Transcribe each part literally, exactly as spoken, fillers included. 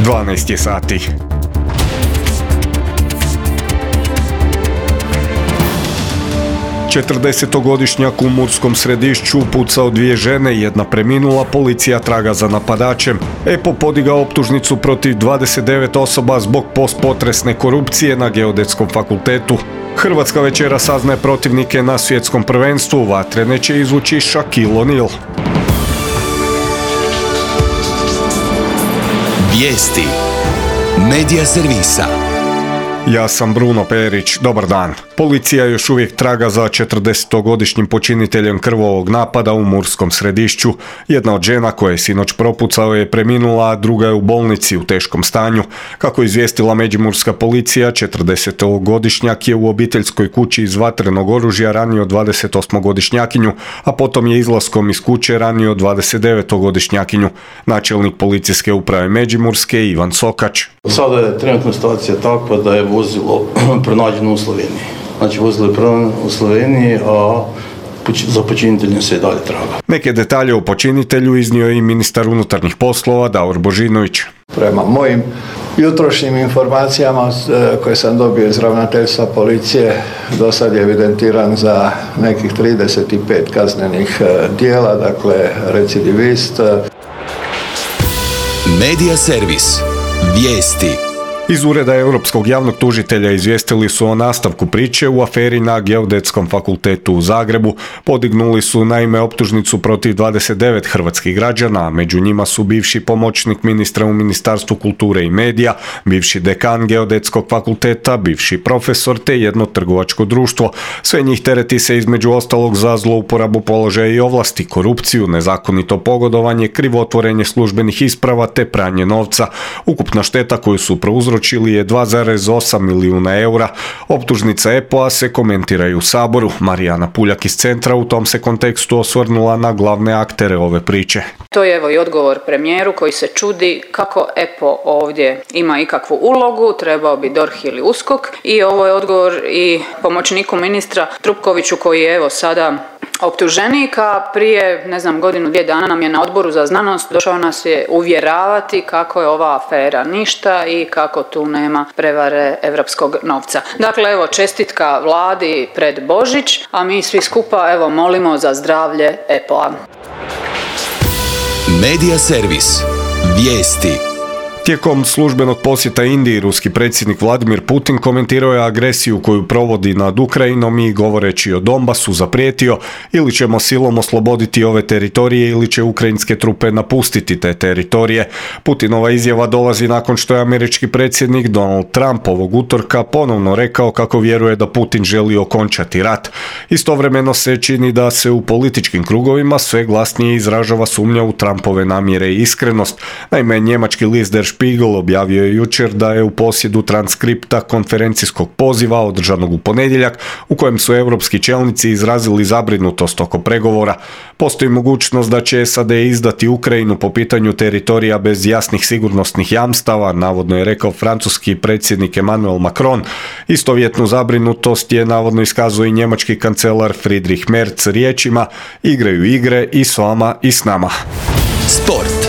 dvanaest je sati. četrdesetogodišnjak u Murskom Središću pucao dvije žene, jedna preminula, policija traga za napadačem. E P O podigao optužnicu protiv dvadeset devet osoba zbog postpotresne korupcije na Geodetskom fakultetu. Hrvatska večera saznaje protivnike na svjetskom prvenstvu, vatrene će izvući Shaquille O'Neal. Vijesti Medija servisa. Ja sam Bruno Perić, dobar dan. Policija još uvijek traga za četrdesetogodišnjim počiniteljem krvavog napada u Murskom Središću. Jedna od žena koja je sinoć propucao je preminula, a druga je u bolnici u teškom stanju. Kako je izvijestila međimurska policija, četrdesetogodišnjak je u obiteljskoj kući iz vatrenog oružja ranio dvadesetosmogodišnjakinju, a potom je izlaskom iz kuće ranio dvadesetdevetogodišnjakinju. Načelnik policijske uprave Međimurske Ivan Sokač. Sada je trenutna situacija takva da je vozilo pronađeno u Sloveniji. Znači vozilo je pronađeno u Sloveniji, a za počiniteljem se i dalje traga. Neke detalje o počinitelju iznio je i ministar unutarnjih poslova Davor Božinović. Prema mojim jutrošnjim informacijama koje sam dobio iz ravnateljstva policije, do sad je evidentiran za nekih trideset pet kaznenih djela, dakle recidivist. Medija servis. Vijesti. Iz Ureda Europskog javnog tužitelja izvijestili su o nastavku priče u aferi na Geodetskom fakultetu u Zagrebu. Podignuli su naime optužnicu protiv dvadeset devet hrvatskih građana, a među njima su bivši pomoćnik ministra u Ministarstvu kulture i medija, bivši dekan Geodetskog fakulteta, bivši profesor te jedno trgovačko društvo. Sve njih tereti se između ostalog za zlouporabu položaja i ovlasti, korupciju, nezakonito pogodovanje, krivotvorenje službenih isprava te pranje novca. Ukupna šteta koju su prouzročili čili je dva zarez osam milijuna eura. Optužnica E P O-a se komentira i u Saboru. Marijana Puljak iz Centra u tom se kontekstu osvrnula na glavne aktere ove priče. To je evo i odgovor premijeru koji se čudi kako E P O ovdje ima ikakvu ulogu, trebao bi D O R H ili U S K O K. I ovo je odgovor i pomoćniku ministra Trupkoviću koji je evo sada optuženika. Prije, ne znam, godinu, dvije dana nam je na Odboru za znanost došao nas je uvjeravati kako je ova afera ništa i kako tu nema prevare europskog novca. Dakle, evo, čestitka vladi pred Božić, a mi svi skupa, evo, molimo za zdravlje E P O-a. Medija servis. Vijesti. Tijekom službenog posjeta Indiji, ruski predsjednik Vladimir Putin komentirao je agresiju koju provodi nad Ukrajinom i govoreći o Donbasu zaprijetio ili ćemo silom osloboditi ove teritorije ili će ukrajinske trupe napustiti te teritorije. Putinova izjava dolazi nakon što je američki predsjednik Donald Trump ovog utorka ponovno rekao kako vjeruje da Putin želi okončati rat. Istovremeno se čini da se u političkim krugovima sve glasnije izražava sumnja u Trumpove namjere i iskrenost. Naime, njemački list Der Spiegel objavio je jučer da je u posjedu transkripta konferencijskog poziva održanog u ponedjeljak u kojem su europski čelnici izrazili zabrinutost oko pregovora. Postoji mogućnost da će S A D izdati Ukrajinu po pitanju teritorija bez jasnih sigurnosnih jamstava, navodno je rekao francuski predsjednik Emmanuel Macron. Istovjetnu zabrinutost je navodno iskazao i njemački kancelar Friedrich Merz riječima: igraju igre i s vama i s nama. Sport.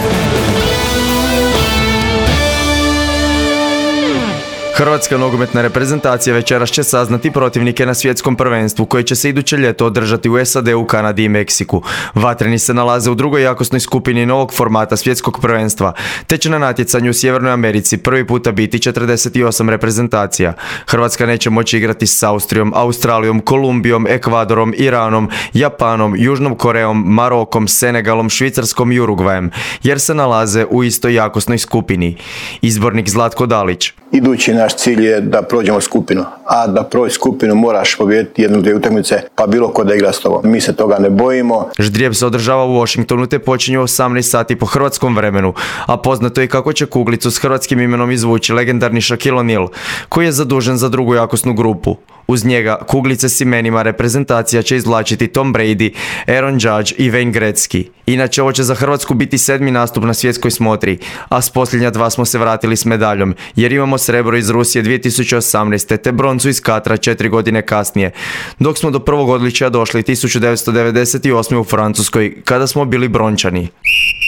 Hrvatska nogometna reprezentacija večeras će saznati protivnike na svjetskom prvenstvu koje će se iduće ljeto održati u S A D-u, Kanadi i Meksiku. Vatreni se nalaze u drugoj jakosnoj skupini novog formata svjetskog prvenstva, te će na natjecanju u Sjevernoj Americi prvi puta biti četrdeset osam reprezentacija. Hrvatska neće moći igrati s Austrijom, Australijom, Kolumbijom, Ekvadorom, Iranom, Japanom, Južnom Korejom, Marokom, Senegalom, Švicarskom i Urugvajem, jer se nalaze u istoj jakosnoj skupini. Izbornik Zlatko Dalić. Idući naš cilj je da prođemo skupinu, a da prođi skupinu moraš pobijediti jednu, dvije utakmice, pa bilo ko da igra s tobom. Mi se toga ne bojimo. Ždrijeb se održava u Washingtonu te počinje u osamnaest sati po hrvatskom vremenu, a poznato je kako će kuglicu s hrvatskim imenom izvući legendarni Shaquille O'Neal, koji je zadužen za drugu jakosnu grupu. Uz njega kuglice s imenima reprezentacija će izvlačiti Tom Brady, Aaron Judge i Wayne Gretzky. Inače, ovo će za Hrvatsku biti sedmi nastup na svjetskoj smotri, a s posljednja dva smo se vratili s medaljom, jer imamo srebro iz Rusije dvije tisuće osamnaeste. te broncu iz Katra četiri godine kasnije, dok smo do prvog odličja došli tisuću devetsto devedeset osme. u Francuskoj, kada smo bili brončani.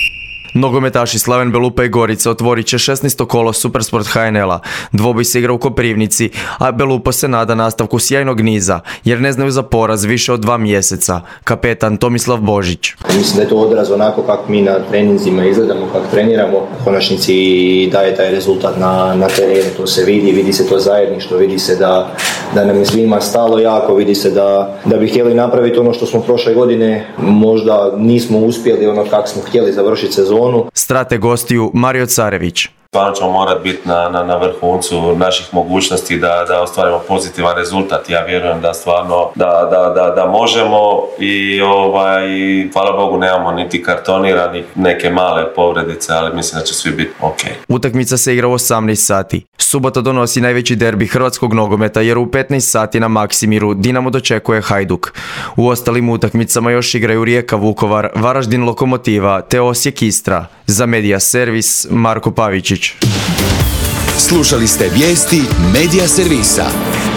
Nogometaši Slaven Belupa i Gorica otvorit će šesnaesto kolo Supersport ha en el-a. Dvoboj se igra u Koprivnici, a Belupo se nada nastavku sjajnog niza, jer ne znaju za poraz više od dva mjeseca. Kapetan Tomislav Božić. Mislim da je to odraz onako kako mi na treninzima izgledamo, kako treniramo. U konačnici daje taj rezultat na, na terenu, to se vidi, vidi se to zajedništvo, vidi se da, da nam je svima stalo jako, vidi se da, da bi htjeli napraviti ono što smo prošle godine, možda nismo uspjeli ono kako smo htjeli završiti sezonu. Strate gostiju Mario Carević. Stvarno ćemo morati biti na, na, na vrhuncu naših mogućnosti da, da ostvarimo pozitivan rezultat. Ja vjerujem da stvarno da, da, da, da možemo i ovaj, hvala Bogu nemamo niti kartoniranih neke male povredice, ali mislim da će svi biti ok. Utakmica se igra u osamnaest sati. Subota donosi najveći derbi hrvatskog nogometa jer u petnaest sati na Maksimiru Dinamo dočekuje Hajduk. U ostalim utakmicama još igraju Rijeka Vukovar, Varaždin Lokomotiva te Osijek Istra. Za Medija Servis Marko Pavičić. Slušali ste vijesti Medija Servisa.